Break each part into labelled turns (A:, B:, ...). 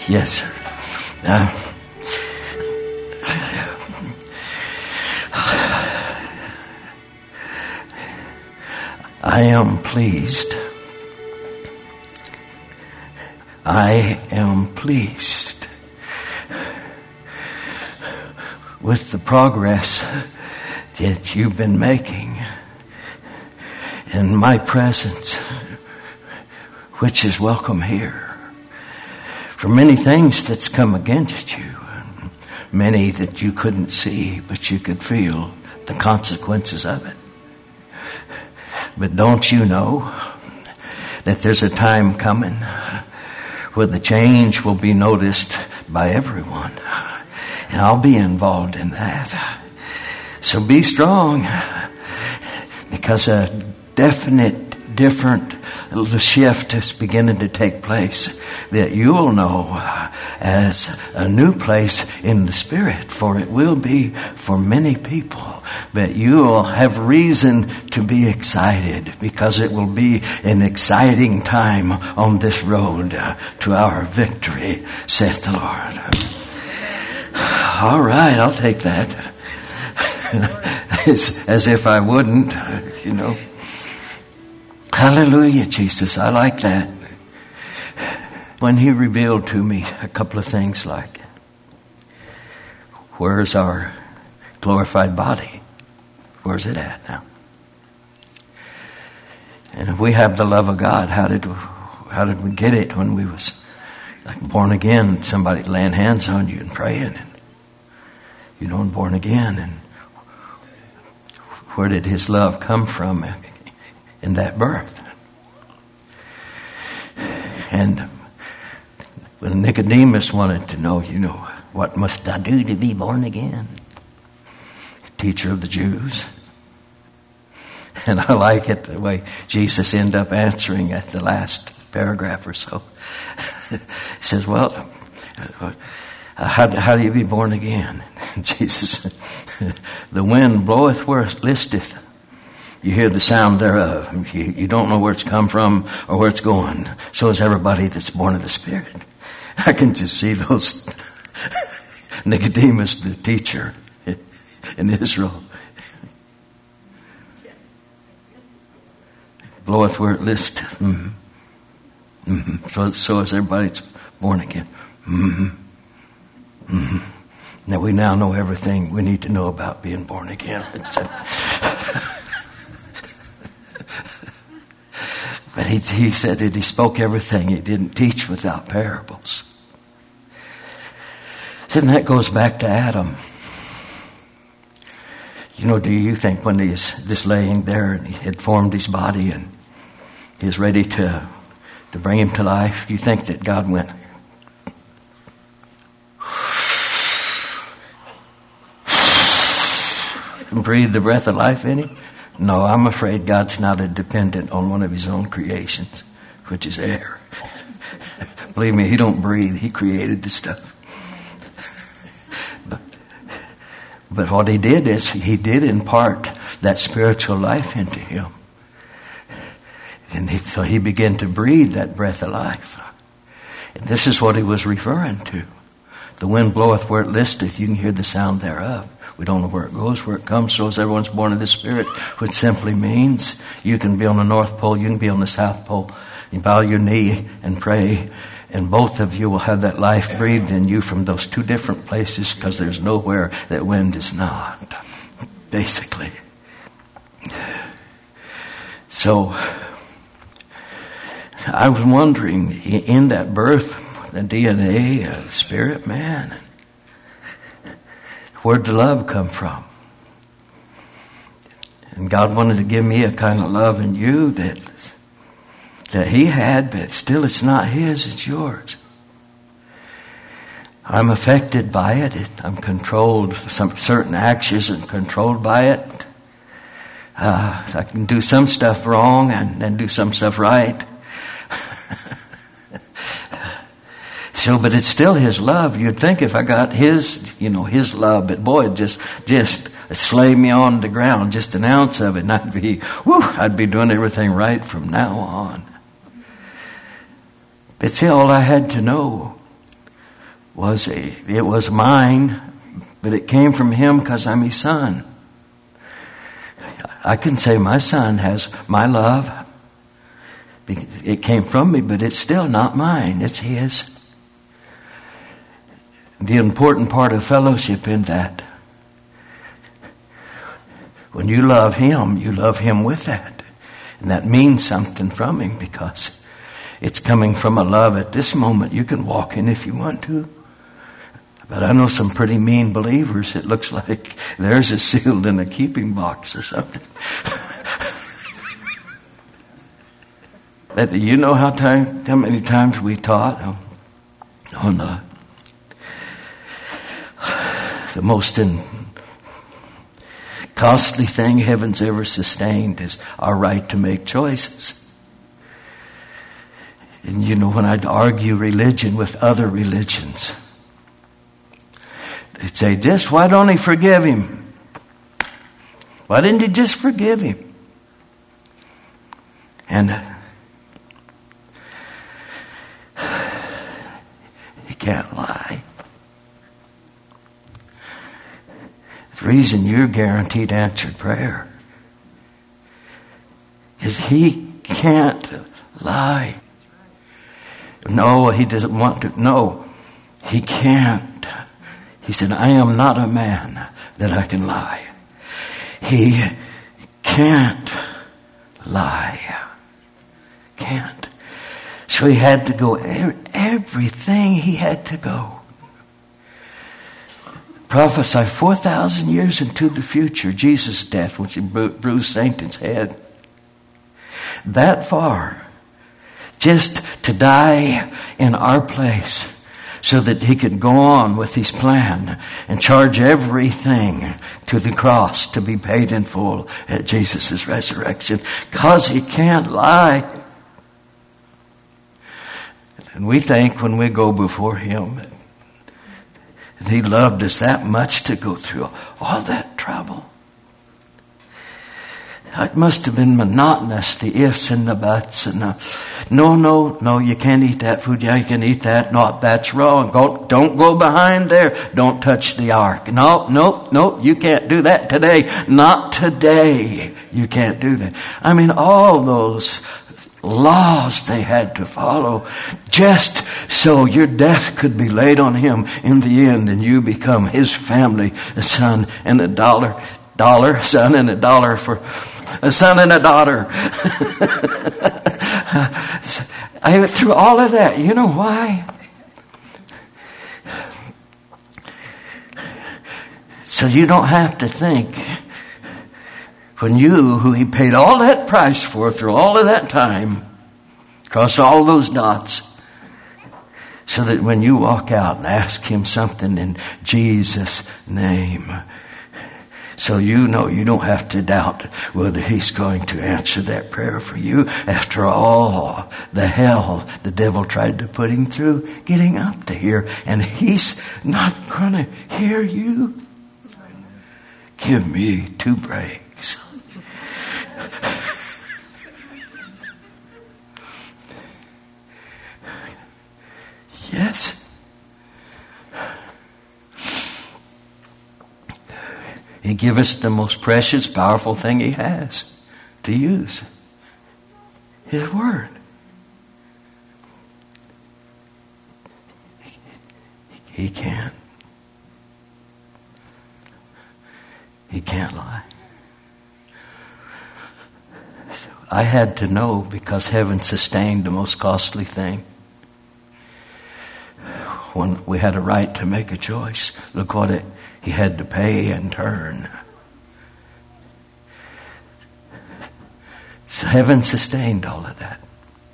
A: Yes, sir. I am pleased. I am pleased with the progress that you've been making in my presence, which is welcome here. For many things that's come against you, many that you couldn't see, but you could feel the consequences of it. But don't you know that there's a time coming where the change will be noticed by everyone? And I'll be involved in that. So be strong, because a definite, different shift is beginning to take place that you will know as a new place in the Spirit, for it will be for many people. But you will have reason to be excited, because it will be an exciting time on this road to our victory, saith the Lord. All right, I'll take that. As if I wouldn't, you know. Hallelujah, Jesus. I like that. When he revealed to me a couple of things like, where's our glorified body? Where's it at now? And if we have the love of God, how did we get it when we was like born again? Somebody laying hands on you and praying, and you know, born again. And where did his love come from in that birth? And when Nicodemus wanted to know, you know, what must I do to be born again? Teacher of the Jews. And I like it the way Jesus ended up answering at the last paragraph or so. He says, well, how do you be born again? And Jesus said, the wind bloweth where it listeth. You hear the sound thereof. You don't know where it's come from or where it's going. So is everybody that's born of the Spirit. I can just see those Nicodemus, the teacher in Israel. Bloweth where it listeth. Mm-hmm. Mm-hmm. So is everybody that's born again. Mm-hmm. Mm-hmm. Now we now know everything we need to know about being born again. But he said that he spoke everything. He didn't teach without parables. So then that goes back to Adam. You know, do you think when he's just laying there and he had formed his body and he was ready to bring him to life, do you think that God went, and breathed the breath of life in him? No, I'm afraid God's not dependent on one of his own creations, which is air. Believe me, he don't breathe. He created the stuff. But what he did is he did impart that spiritual life into him. And so he began to breathe that breath of life. And this is what he was referring to. The wind bloweth where it listeth. You can hear the sound thereof. We don't know where it goes, where it comes. So as everyone's born of the Spirit, which simply means you can be on the North Pole, you can be on the South Pole. You bow your knee and pray, and both of you will have that life breathed in you from those two different places, because there's nowhere that wind is not, basically. So I was wondering, in that birth, the DNA, spirit, man, where'd the love come from? And God wanted to give me a kind of love in you that he had, but still it's not his, it's yours. I'm affected by it. I'm controlled. Some certain actions are controlled by it. I can do some stuff wrong and then do some stuff right. So, but it's still his love. You'd think if I got his love, but boy, just slay me on the ground, just an ounce of it, and I'd be doing everything right from now on. But see, all I had to know it was mine, but it came from him because I'm his son. I can say my son has my love. It came from me, but it's still not mine. It's his. The important part of fellowship in that, when you love him with that. And that means something from him because it's coming from a love at this moment you can walk in if you want to. But I know some pretty mean believers. It looks like theirs is sealed in a keeping box or something. But you know how many times we taught on the most costly thing heaven's ever sustained is our right to make choices. And you know, when I'd argue religion with other religions, they'd say, just why don't he forgive him? Why didn't he just forgive him? And he can't lie. The reason you're guaranteed answered prayer is he can't lie. No, he doesn't want to. No, he can't. He said, I am not a man that I can lie. He can't lie. Can't. So he had to go, everything he had to go. Prophesy 4,000 years into the future, Jesus' death, which he bruised Satan's head. That far. Just to die in our place so that he could go on with his plan and charge everything to the cross to be paid in full at Jesus' resurrection. Because he can't lie. And we think when we go before him that he loved us that much to go through all that trouble. It must have been monotonous, the ifs and the buts and no, you can't eat that food. Yeah, you can eat that. No, that's wrong. Don't go behind there. Don't touch the ark. No, you can't do that today. Not today. You can't do that. I mean, all those laws they had to follow just so your death could be laid on him in the end and you become his family, a son and a son and a dollar for a son and a daughter. I went through all of that. You know why? So you don't have to think when you, who he paid all that price for through all of that time, cross all those dots, so that when you walk out and ask him something in Jesus' name, so you know you don't have to doubt whether he's going to answer that prayer for you after all the hell the devil tried to put him through getting up to here. And he's not going to hear you. Give me 2 breaks. Yes. He gives us the most precious, powerful thing he has to use. His word. He can't. He can't lie. So I had to know because heaven sustained the most costly thing. When we had a right to make a choice, look what he had to pay and turn. So heaven sustained all of that.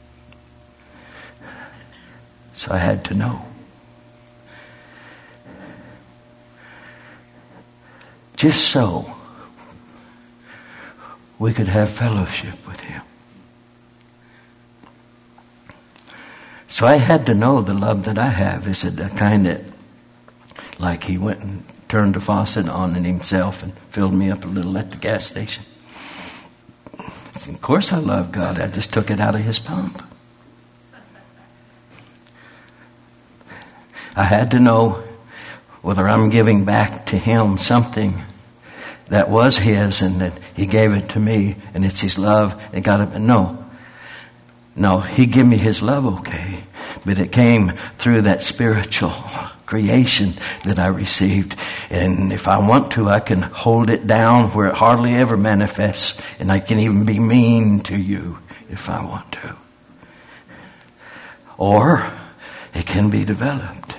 A: So I had to know. Just so we could have fellowship with him. So I had to know the love that I have is the kind that, like he went and turned the faucet on in himself and filled me up a little at the gas station. Of course I love God. I just took it out of his pump. I had to know whether I'm giving back to him something that was his and that he gave it to me and it's his love. It got it. No, he gave me his love, okay. But it came through that spiritual creation that I received. And if I want to, I can hold it down where it hardly ever manifests. And I can even be mean to you if I want to. Or it can be developed.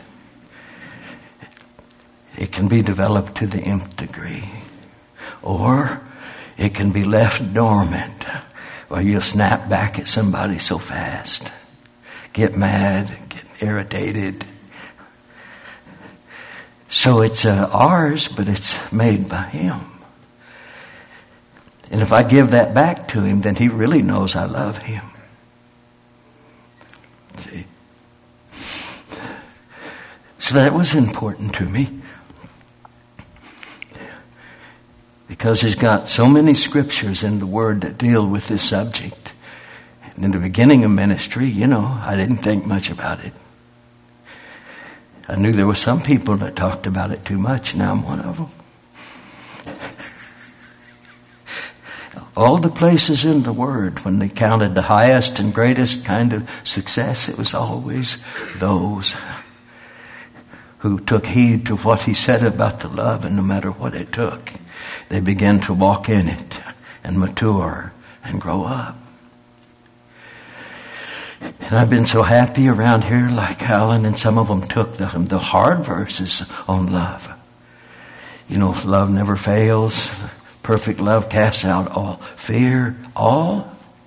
A: It can be developed to the nth degree. Or it can be left dormant, where you'll snap back at somebody so fast, get mad, get irritated. So it's ours, but it's made by him. And if I give that back to him, then he really knows I love him. See? So that was important to me. Because he's got so many scriptures in the Word that deal with this subject. And in the beginning of ministry, I didn't think much about it. I knew there were some people that talked about it too much. Now I'm one of them. All the places in the Word, when they counted the highest and greatest kind of success, it was always those who took heed to what he said about the love, and no matter what it took, they began to walk in it and mature and grow up. And I've been so happy around here, like Alan, and some of them took the hard verses on love. Love never fails. Perfect love casts out all fear. All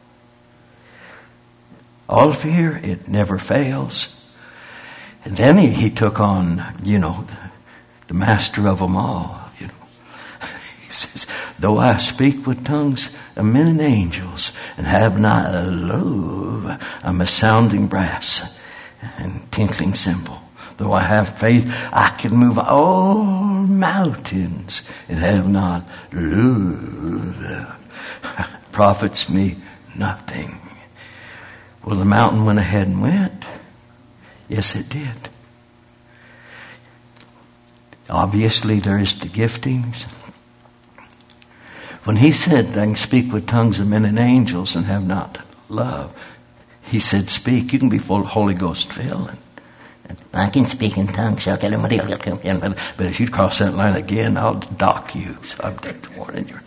A: fear, it never fails. And then he took on, the master of them all. He says, though I speak with tongues of men and angels and have not love, I'm a sounding brass and tinkling cymbal. Though I have faith, I can move all mountains and have not love. Profits me nothing. Well, the mountain went ahead and went. Yes, it did. Obviously, there is the giftings. When he said, I can speak with tongues of men and angels and have not love, he said, speak. You can be full of Holy Ghost filled. And I can speak in tongues. But if you cross that line again, I'll dock you. So I'm just warning you.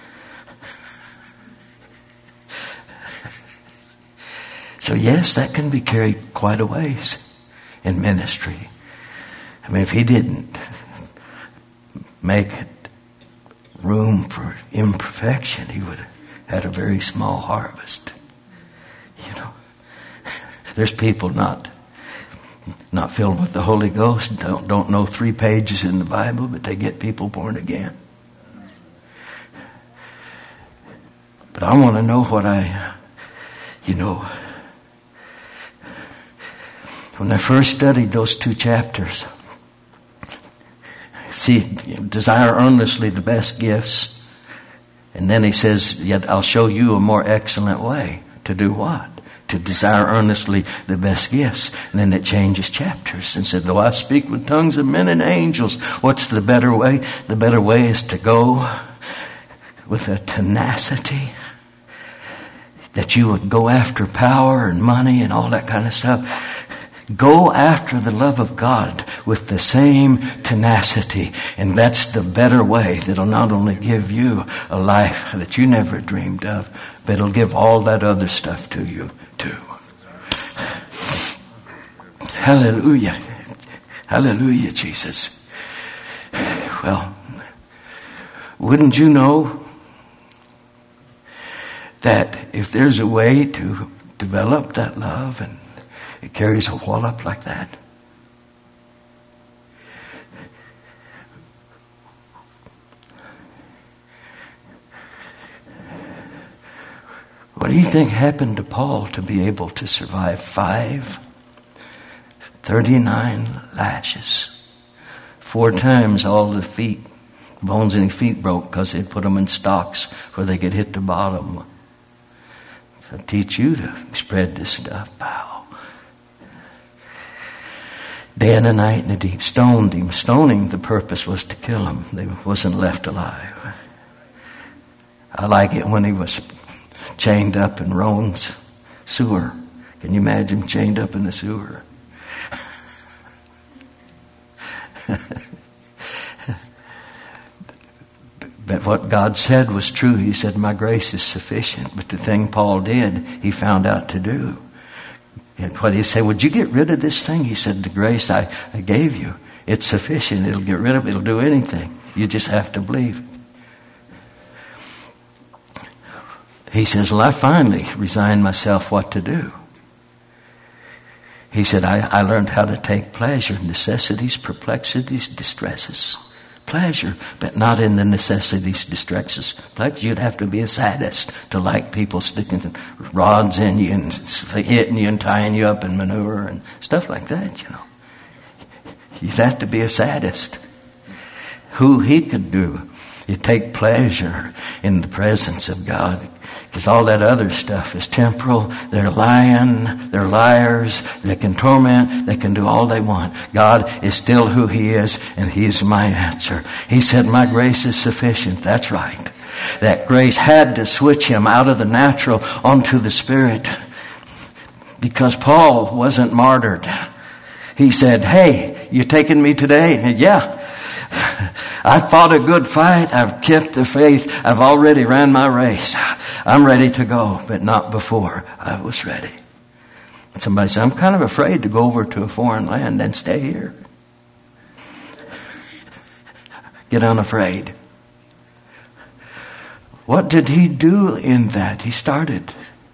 A: So yes, that can be carried quite a ways in ministry. I mean, if he didn't make room for imperfection, he would have had a very small harvest. There's people not filled with the Holy Ghost, don't know 3 pages in the Bible, but they get people born again. But I want to know what when I first studied those 2 chapters, see, desire earnestly the best gifts. And then he says, yet I'll show you a more excellent way. To do what? To desire earnestly the best gifts. And then it changes chapters and said, though I speak with tongues of men and angels, what's the better way? The better way is to go with a tenacity that you would go after power and money and all that kind of stuff. Go after the love of God with the same tenacity. And that's the better way that'll not only give you a life that you never dreamed of, but it'll give all that other stuff to you too. Hallelujah. Hallelujah, Jesus. Well, wouldn't you know that if there's a way to develop that love and it carries a wallop like that? What do you think happened to Paul to be able to survive 39 lashes? 4 times all the bones in his feet broke because they'd put them in stocks where they could hit the bottom. So I teach you to spread this stuff, pal. day and a night in the deep. Stoned him. Stoning, the purpose was to kill him. He wasn't left alive. I like it when he was chained up in Rome's sewer. Can you imagine chained up in the sewer? But what God said was true. He said, my grace is sufficient. But the thing Paul did, he found out to do. And what he said, would you get rid of this thing? He said, the grace I gave you, it's sufficient. It'll get rid of it. It'll do anything. You just have to believe. He says, well, I finally resigned myself what to do. He said, I learned how to take pleasure in necessities, perplexities, distresses. Pleasure, but not in the necessities, distresses. Pleasure, you'd have to be a sadist to like people sticking rods in you and hitting you and tying you up in manure and stuff like that, you know. You'd have to be a sadist. Who he could do. You take pleasure in the presence of God. Because all that other stuff is temporal. They're lying. They're liars. They can torment. They can do all they want. God is still who he is, and he's my answer. He said, my grace is sufficient. That's right. That grace had to switch him out of the natural onto the spirit. Because Paul wasn't martyred. He said, hey, you taking me today? And yeah. I fought a good fight. I've kept the faith. I've already ran my race. I'm ready to go, but not before I was ready. Somebody said, I'm kind of afraid to go over to a foreign land and stay here. Get unafraid. What did he do in that? He started.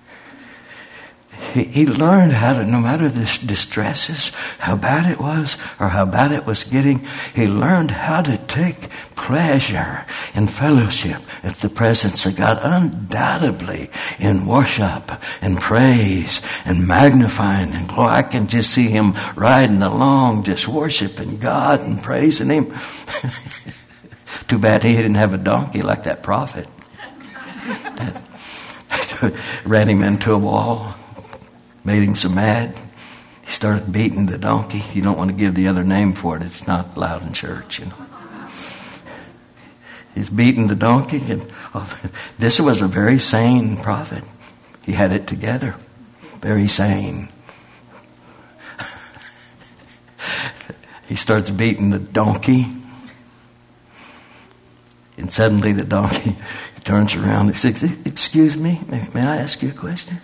A: He learned how to, no matter the distresses, how bad it was or how bad it was getting, he learned how to take pleasure in fellowship at the presence of God, undoubtedly in worship and praise and magnifying and glory. I can just see him riding along, just worshiping God and praising him. Too bad he didn't have a donkey like that prophet. Ran him into a wall. Made him so mad, he started beating the donkey. You don't want to give the other name for it. It's not allowed in church, you know. He's beating the donkey. And this was a very sane prophet. He had it together. Very sane. He starts beating the donkey. And suddenly the donkey turns around and says, excuse me, may I ask you a question?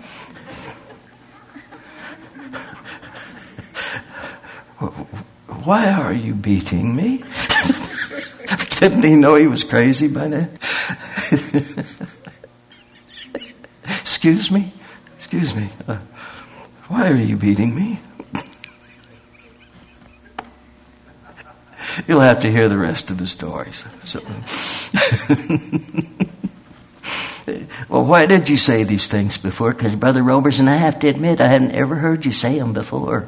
A: Why are you beating me? Didn't he know he was crazy by then? Excuse me? Why are you beating me? You'll have to hear the rest of the stories. So, well, why did you say these things before? Because Brother Robertson, I have to admit, I hadn't ever heard you say them before.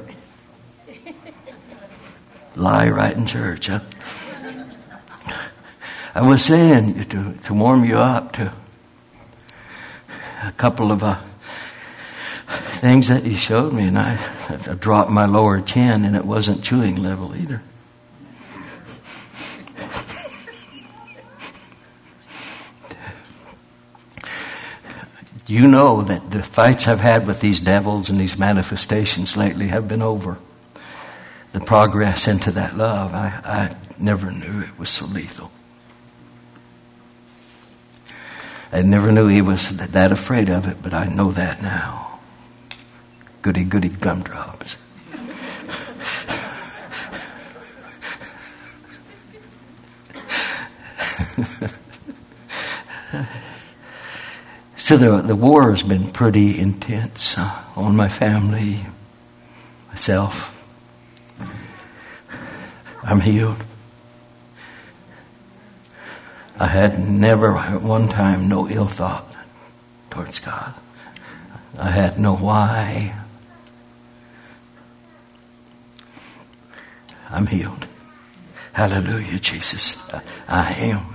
A: Lie right in church, huh? I was saying to warm you up to a couple of things that you showed me, and I dropped my lower chin, and it wasn't chewing level either. You know that the fights I've had with these devils and these manifestations lately have been over. The progress into that love, I never knew it was so lethal. I never knew he was that afraid of it, but I know that now. Goody, goody gumdrops. So the war has been pretty intense on my family, myself. I'm healed. I had never at one time no ill thought towards God. I had no why. I'm healed. Hallelujah, Jesus. I am.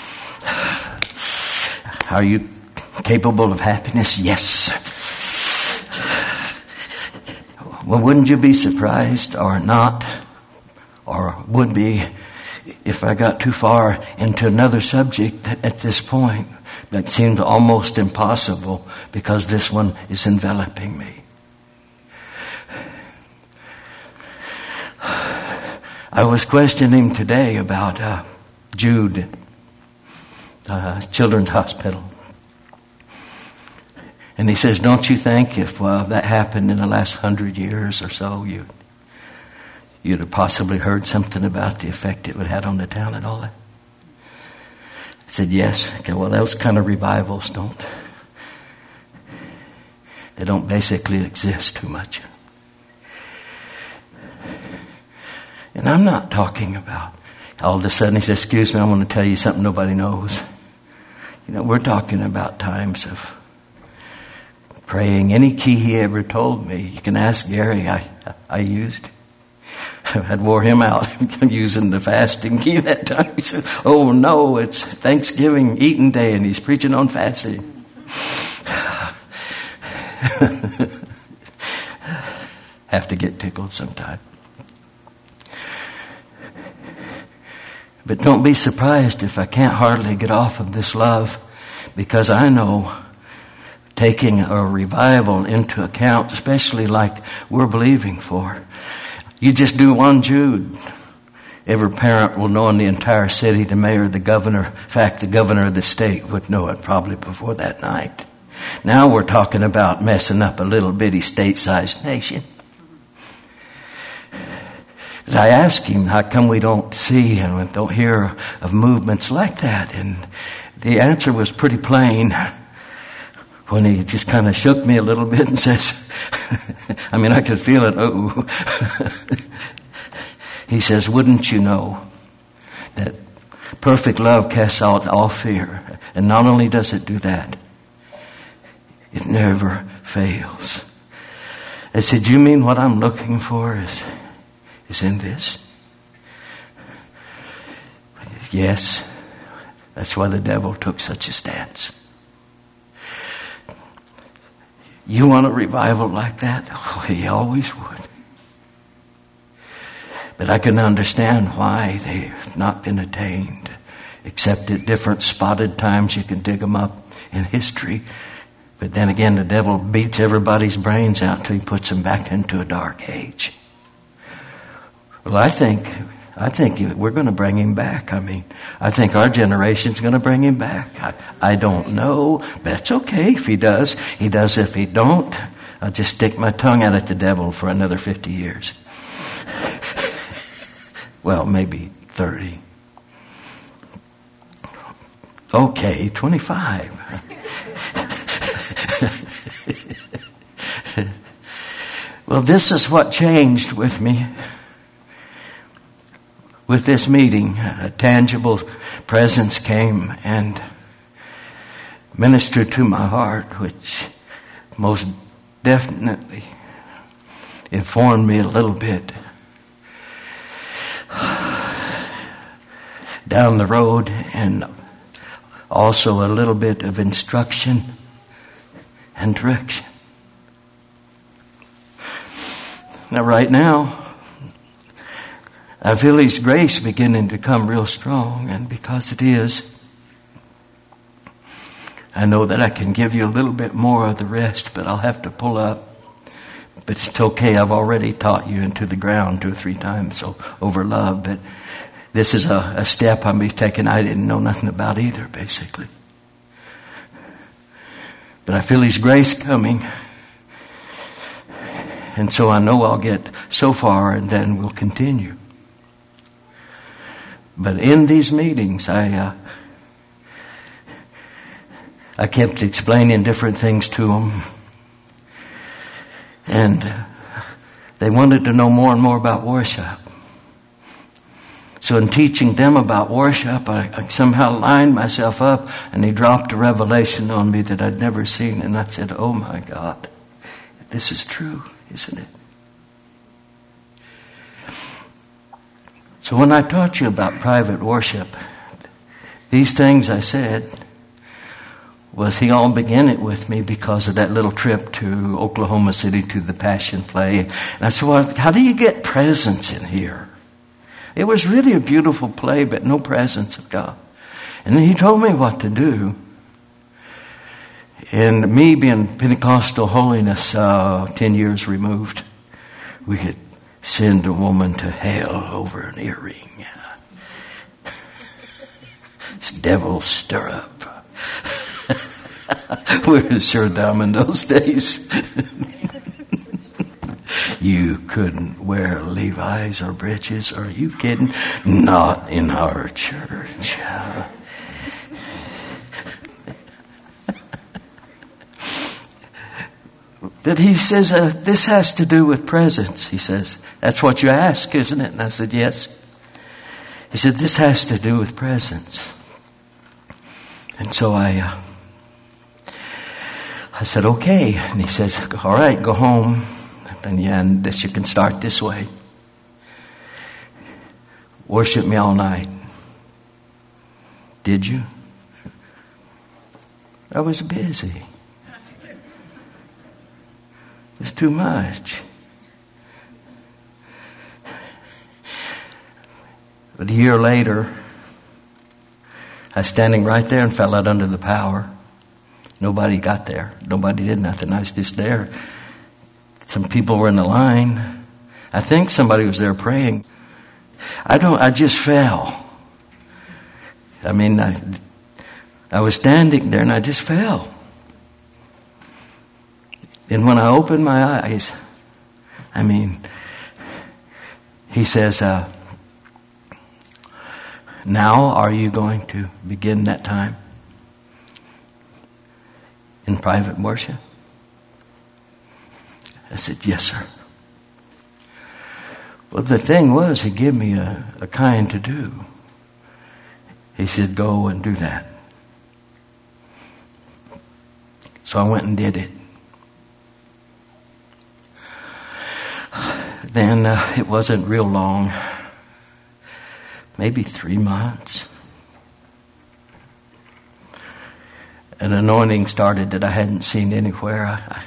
A: Are you capable of happiness? Yes. Well, wouldn't you be surprised or not, or would be, if I got too far into another subject at this point that seemed almost impossible because this one is enveloping me. I was questioning today about Jude Children's Hospital. And he says, don't you think if that happened in the last 100 years or so, you'd have possibly heard something about the effect it would have on the town and all that? I said, yes. Okay, well, those kind of revivals they don't basically exist too much. And I'm not talking about all of a sudden he says, excuse me, I want to tell you something nobody knows. We're talking about times of praying. Any key he ever told me, you can ask Gary, I used. I'd wore him out using the fasting key that time. He said, oh no, it's Thanksgiving eating day and he's preaching on fasting. Have to get tickled sometime. But don't be surprised if I can't hardly get off of this love, because I know taking a revival into account, especially like we're believing for, you just do one Jude. Every parent will know in the entire city, the mayor, the governor. In fact, the governor of the state would know it probably before that night. Now we're talking about messing up a little bitty state-sized nation. But I asked him, how come we don't see and don't hear of movements like that? And the answer was pretty plain when he just kind of shook me a little bit and says, I could feel it. Oh, he says, wouldn't you know that perfect love casts out all fear? And not only does it do that, it never fails. I said, you mean what I'm looking for is in this? Yes. That's why the devil took such a stance. You want a revival like that? Oh, he always would. But I can understand why they've not been attained, except at different spotted times. You can dig them up in history. But then again, the devil beats everybody's brains out until he puts them back into a dark age. Well, I think we're going to bring him back. I think our generation's going to bring him back. I don't know. That's okay if he does. He does. If he don't, I'll just stick my tongue out at the devil for another 50 years. Well, maybe 30. Okay, 25. Well, this is what changed with me. With this meeting, a tangible presence came and ministered to my heart, which most definitely informed me a little bit down the road, and also a little bit of instruction and direction. Now, right now, I feel His grace beginning to come real strong, and because it is, I know that I can give you a little bit more of the rest, but I'll have to pull up. But it's okay, I've already taught you into the ground 2 or 3 times over love, but this is a step I'm be taking I didn't know nothing about either, basically. But I feel His grace coming, and so I know I'll get so far, and then we'll continue. But in these meetings, I kept explaining different things to them. And they wanted to know more and more about worship. So in teaching them about worship, I somehow lined myself up, and He dropped a revelation on me that I'd never seen. And I said, oh my God, this is true, isn't it? So when I taught you about private worship, these things I said was he all began it with me because of that little trip to Oklahoma City to the Passion Play. And I said, well, how do you get presence in here? It was really a beautiful play, but no presence of God. And then he told me what to do. And me being Pentecostal holiness 10 years removed, we could send a woman to hell over an earring. It's devil stir up. We were sure dumb in those days. You couldn't wear Levi's or breeches. Are you kidding? Not in our church. But he says, this has to do with presence. He says, that's what you ask, isn't it? And I said, yes. He said, this has to do with presence. And so I said, okay. And he says, all right, go home. And this, you can start this way. Worship me all night. Did you? I was busy. It was too much. But a year later, I was standing right there and fell out under the power. Nobody got there. Nobody did nothing. I was just there. Some people were in the line. I think somebody was there praying. I just fell. I mean, I was standing there and I just fell. And when I opened my eyes, he says, now are you going to begin that time in private worship? I said, yes, sir. Well, the thing was, he gave me a kind to do. He said, go and do that. So I went and did it. Then it wasn't real long, maybe 3 months. An anointing started that I hadn't seen anywhere.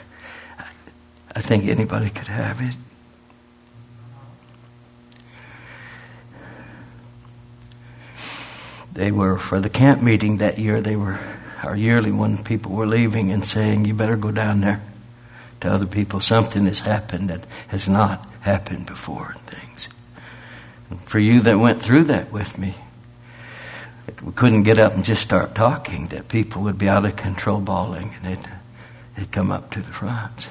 A: I think anybody could have it. They were, for the camp meeting that year, they were our yearly one, people were leaving and saying, you better go down there to other people. Something has happened that has not happened before and things. And for you that went through that with me, we couldn't get up and just start talking, that people would be out of control bawling and they'd come up to the front.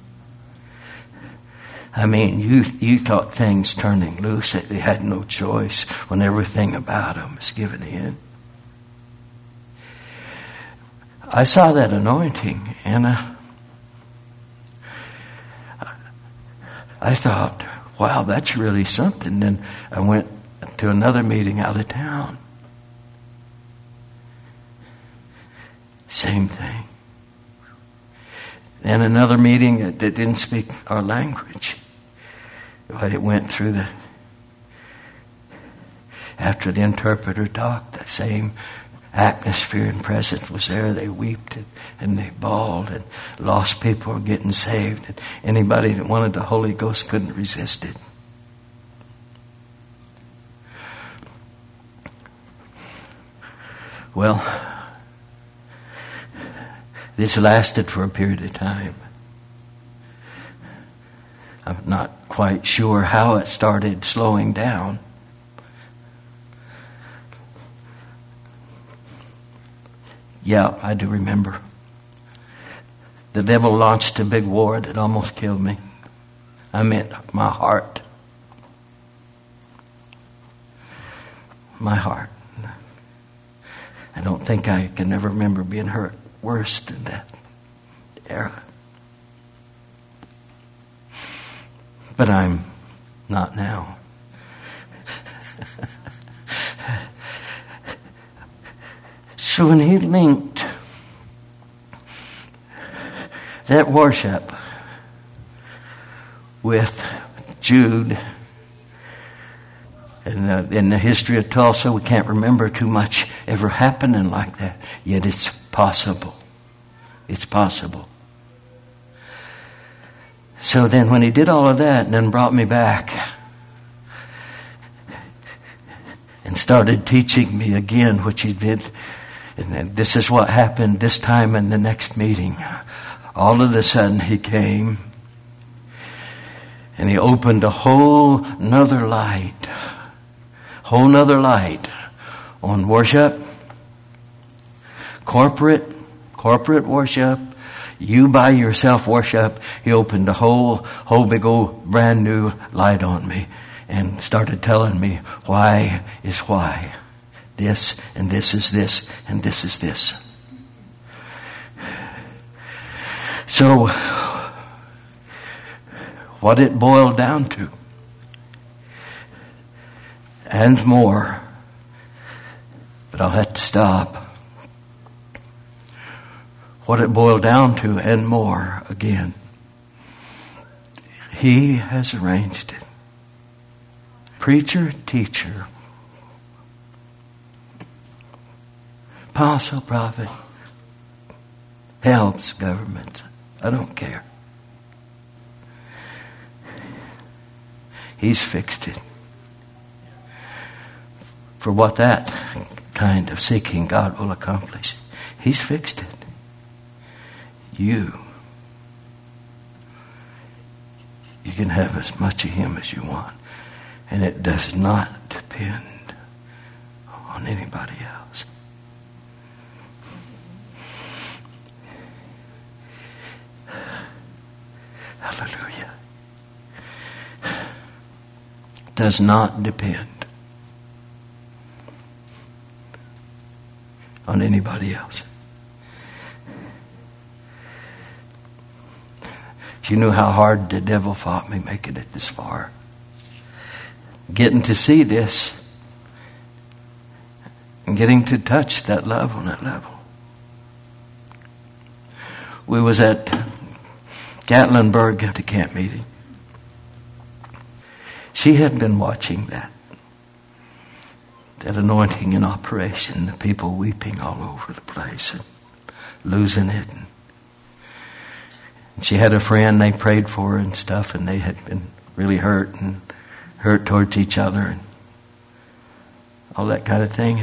A: I mean, you thought things turning loose, that they had no choice when everything about them was given in. I saw that anointing and I thought, wow, that's really something. Then I went to another meeting out of town. Same thing. Then another meeting that didn't speak our language. But it went through after the interpreter talked, the same atmosphere and presence was there. They wept and they bawled, and lost people were getting saved. And anybody that wanted the Holy Ghost couldn't resist it. Well, this lasted for a period of time. I'm not quite sure how it started slowing down. Yeah, I do remember. The devil launched a big war that almost killed me. I meant my heart. My heart. I don't think I can ever remember being hurt worse than that era. But I'm not now. So when he linked that worship with Jude, and in the history of Tulsa, we can't remember too much ever happening like that. Yet it's possible. It's possible. So then when he did all of that and then brought me back and started teaching me again, which he did, and then this is what happened this time in the next meeting. All of a sudden he came and he opened a whole nother light on worship, corporate worship, you by yourself worship. He opened a whole big old brand new light on me and started telling me why is why. This and this is this and this is this. So what it boiled down to, and more, but I'll have to stop. What it boiled down to and more again, He has arranged it. Preacher, teacher, apostle, prophet, helps government. I don't care. He's fixed it. For what that kind of seeking God will accomplish, He's fixed it. You can have as much of Him as you want. And it does not depend on anybody else. Hallelujah. Does not depend on anybody else. If you knew how hard the devil fought me making it this far, getting to see this and getting to touch that love on that level. We was at Gatlinburg at the camp meeting. She had been watching that anointing in operation, the people weeping all over the place and losing it. And she had a friend, they prayed for her and stuff, and they had been really hurt towards each other and all that kind of thing.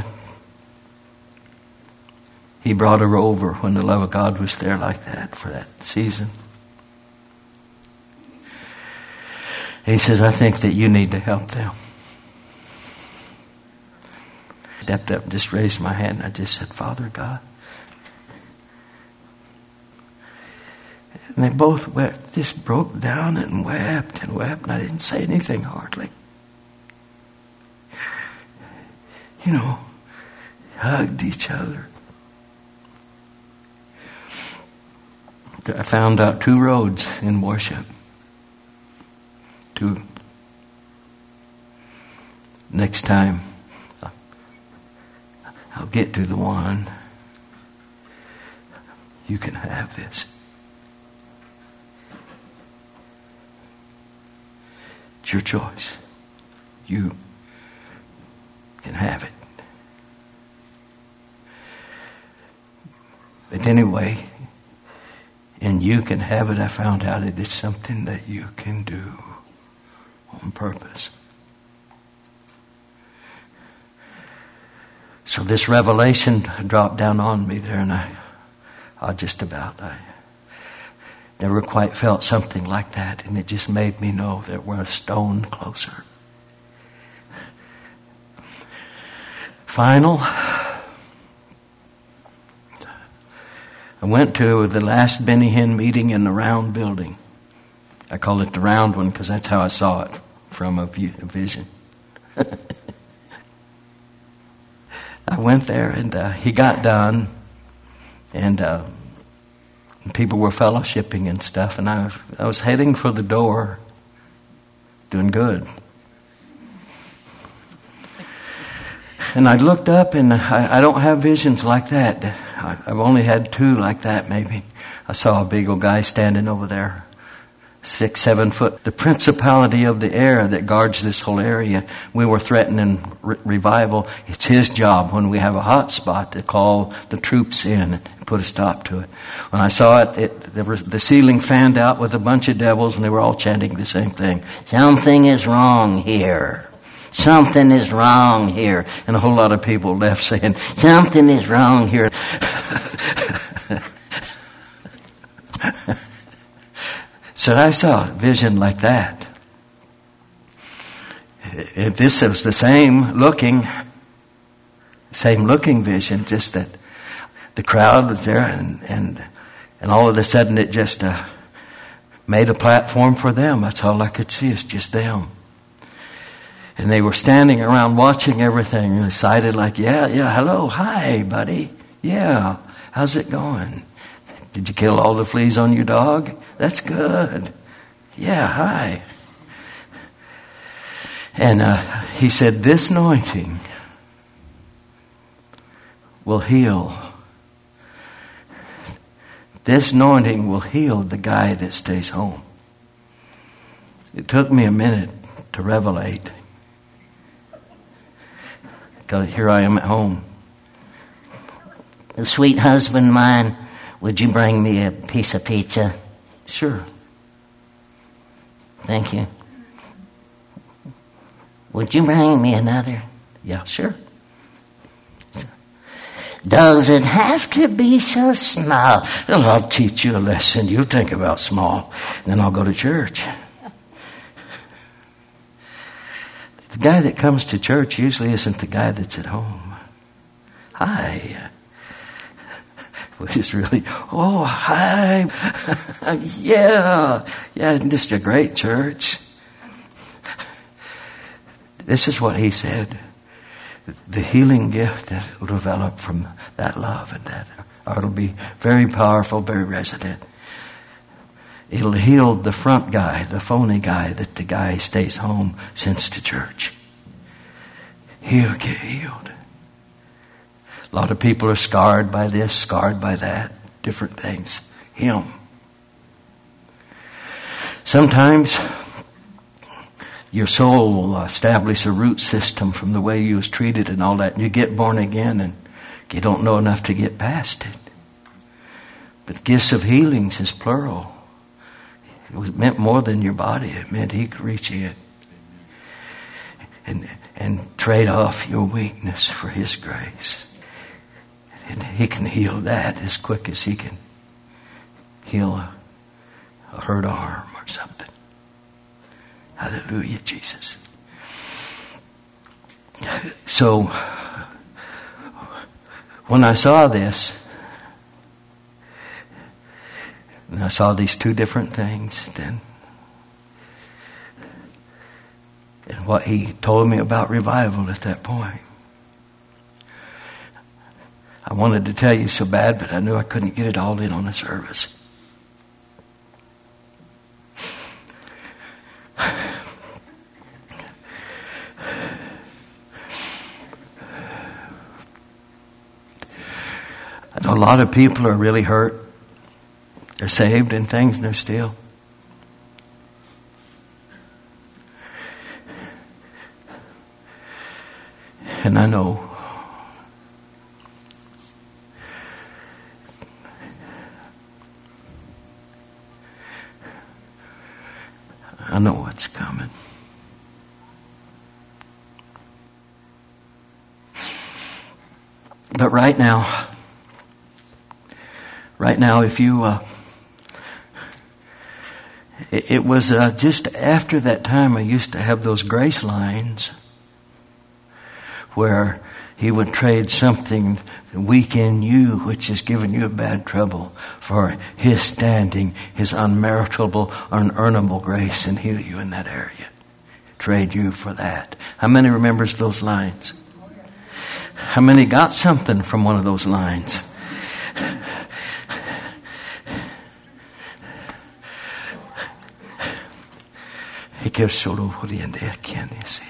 A: He brought her over when the love of God was there like that for that season. And he says, I think that you need to help them. Stepped up and just raised my hand and I just said, Father God. And they both wept, just broke down and wept and wept, and I didn't say anything hardly. Hugged each other. I found out 2 roads in worship. 2. Next time, I'll get to the one. You can have this. It's your choice. You can have it. But anyway, and you can have it, I found out it is something that you can do on purpose. So this revelation dropped down on me there, and I never quite felt something like that, and it just made me know that we're a stone closer. Final. I went to the last Benny Hinn meeting in the round building. I call it the round one because that's how I saw it from a vision. I went there and he got done and people were fellowshipping and stuff, and I was heading for the door, doing good. And I looked up, and I don't have visions like that. I've only had 2 like that, maybe. I saw a big old guy standing over there, 6, 7 foot. The principality of the air that guards this whole area. We were threatening revival. It's his job when we have a hot spot to call the troops in and put a stop to it. When I saw it, the ceiling fanned out with a bunch of devils, and they were all chanting the same thing. Something is wrong here. Something is wrong here. And a whole lot of people left saying, something is wrong here. So I saw a vision like that. If this was the same looking vision, just that the crowd was there and all of a sudden it just made a platform for them. That's all I could see, is just them. And they were standing around watching everything and excited like, yeah, hello, hi, buddy. Yeah, how's it going? Did you kill all the fleas on your dog? That's good. Yeah, hi. And he said, this anointing will heal. This anointing will heal the guy that stays home. It took me a minute to revelate. Because here I am at home. Sweet husband mine, would you bring me a piece of pizza? Sure. Thank you. Would you bring me another? Yeah, sure. Does it have to be so small? Well, I'll teach you a lesson. You think about small, and then I'll go to church. The guy that comes to church usually isn't the guy that's at home. Hi. Which is really, oh, hi. Yeah, just a great church. This is what he said. The healing gift that will develop from that love and that, or it'll be very powerful, very resident. It'll heal the front guy, the phony guy that the guy stays home, sends to church. He'll get healed. A lot of people are scarred by this, scarred by that, different things. Him. Sometimes your soul will establish a root system from the way you was treated and all that. And you get born again and you don't know enough to get past it. But gifts of healings is plural. It meant more than your body. It meant he could reach in and trade off your weakness for his grace. And he can heal that as quick as he can heal a hurt arm or something. Hallelujah, Jesus. So, when I saw this, and I saw these two different things, then, and what he told me about revival at that point, I wanted to tell you so bad, but I knew I couldn't get it all in on a service. I know a lot of people are really hurt. They're saved and things, and they're still. And I know what's coming. But right now, if you, it was just after that time I used to have those grace lines where he would trade something weak in you, which is giving you a bad trouble, for his standing, his unmeritable, unearnable grace, and heal you in that area. Trade you for that. How many remembers those lines? How many got something from one of those lines? He gives solo for the end. Can you see?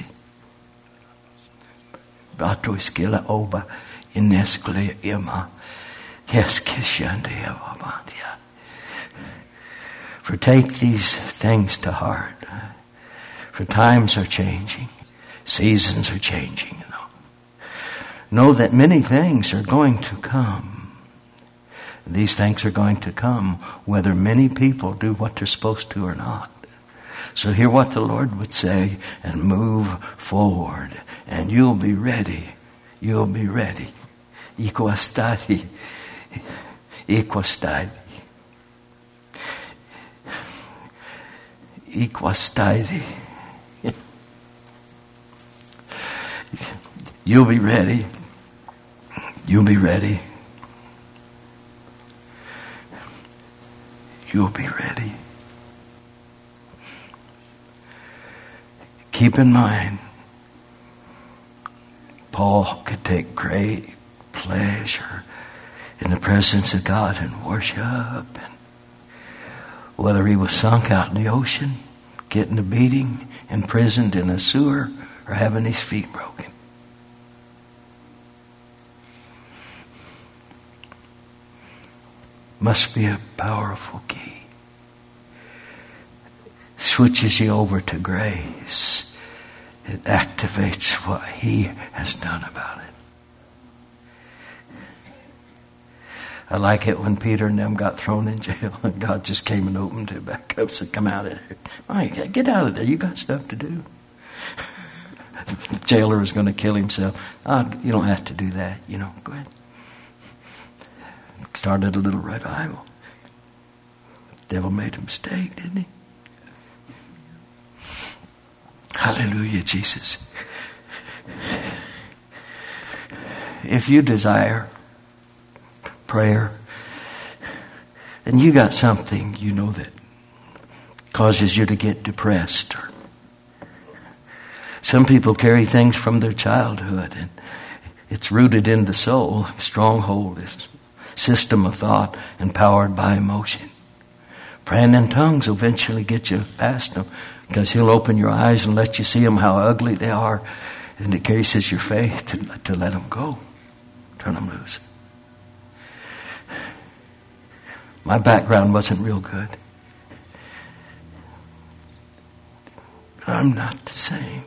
A: Brato iskela oba ineskle ima teskishande avamantia. For take these things to heart. For times are changing. Seasons are changing. Know that many things are going to come. These things are going to come whether many people do what they're supposed to or not. So hear what the Lord would say and move forward. And you'll be ready. You'll be ready. Equastadi. Equastadi. Equastadi. You'll be ready. You'll be ready. You'll be ready. Keep in mind, Paul could take great pleasure in the presence of God and worship. And whether he was sunk out in the ocean, getting a beating, imprisoned in a sewer, or having his feet broken. Must be a powerful key. Switches you over to grace. It activates what he has done about it. I like it when Peter and them got thrown in jail and God just came and opened it back up, said, come out of there. All right, get out of there. You got stuff to do. The jailer was going to kill himself. Oh, you don't have to do that. Go ahead. Started a little revival. The devil made a mistake, didn't he? Hallelujah, Jesus. If you desire prayer, and you got something that causes you to get depressed, or some people carry things from their childhood, and it's rooted in the soul. Stronghold is system of thought empowered by emotion. Praying in tongues will eventually get you past them, because he'll open your eyes and let you see them how ugly they are, and it increases your faith to let them go, turn them loose. My background wasn't real good, but I'm not the same.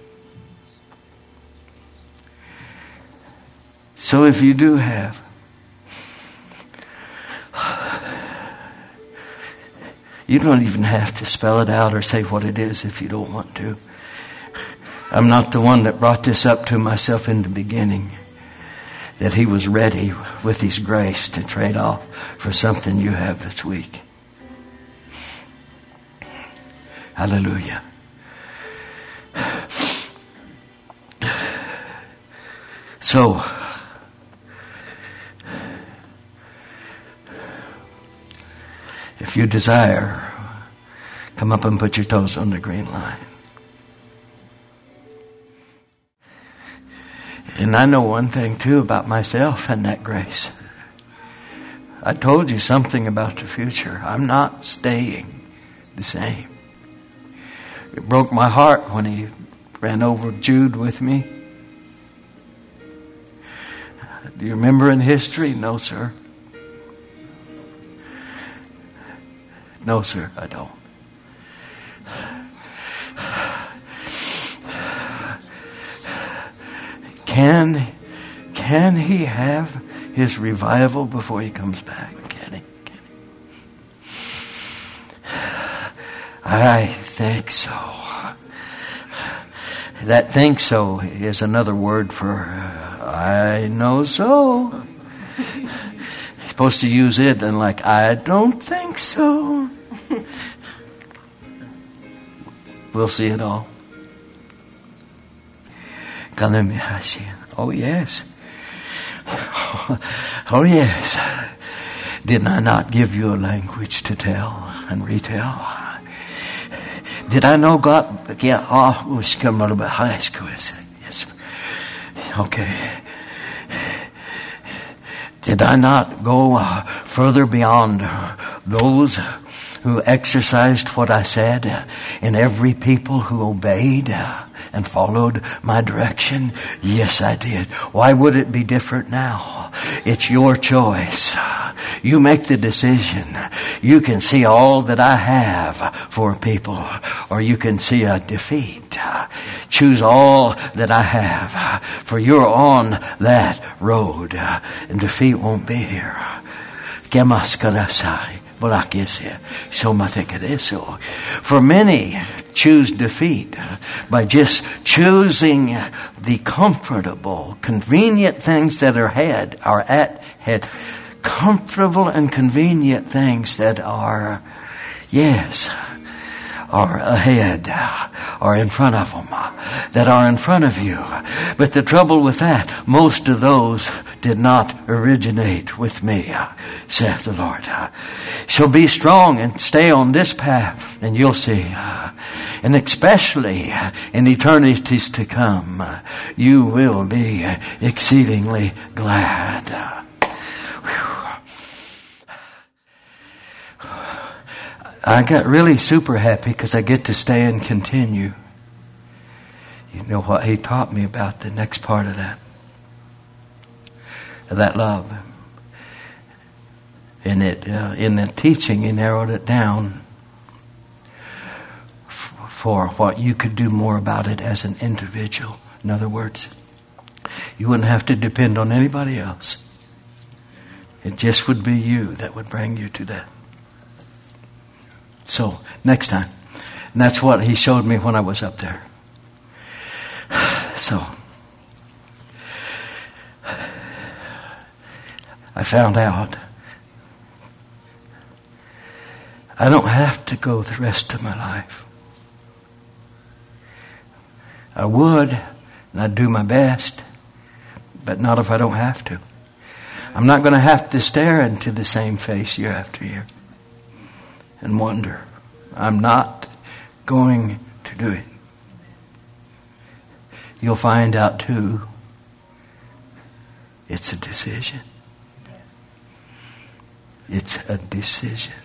A: So if you do have, you don't even have to spell it out or say what it is if you don't want to. I'm not the one that brought this up to myself in the beginning, that he was ready with his grace to trade off for something you have that's weak. Hallelujah. So, if you desire, come up and put your toes on the green line. And I know one thing too about myself and that grace. I told you something about the future. I'm not staying the same. It broke my heart when he ran over Jude with me. Do you remember in history? No, sir. No, sir, I don't. Can he have his revival before he comes back? Can he? I think so. That think so is another word for I know so. You're supposed to use it and like, I don't think so. We'll see it all. Oh yes. Oh yes. Did I not give you a language to tell and retell? Did I know God? Yeah. Oh, was coming a little bit high school. Yes. Okay. Did I not go further beyond those who exercised what I said, and every people who obeyed and followed my direction? Yes, I did. Why would it be different now? It's your choice. You make the decision. You can see all that I have for people, or you can see a defeat. Choose all that I have, for you're on that road, and defeat won't be here. For many choose defeat by just choosing the comfortable, convenient things that are at head. Comfortable and convenient things that are ahead, or in front of them, that are in front of you. But the trouble with that, most of those did not originate with me, saith the Lord. So be strong and stay on this path, and you'll see. And especially in eternities to come, you will be exceedingly glad. I got really super happy because I get to stay and continue. You know what he taught me about the next part of that love. In the teaching, he narrowed it down for what you could do more about it as an individual. In other words, you wouldn't have to depend on anybody else. It just would be you that would bring you to that. So, next time. And that's what he showed me when I was up there. So, I found out I don't have to go the rest of my life. I would, and I'd do my best, but not if I don't have to. I'm not going to have to stare into the same face year after year and wonder. I'm not going to do it. You'll find out too, it's a decision. It's a decision.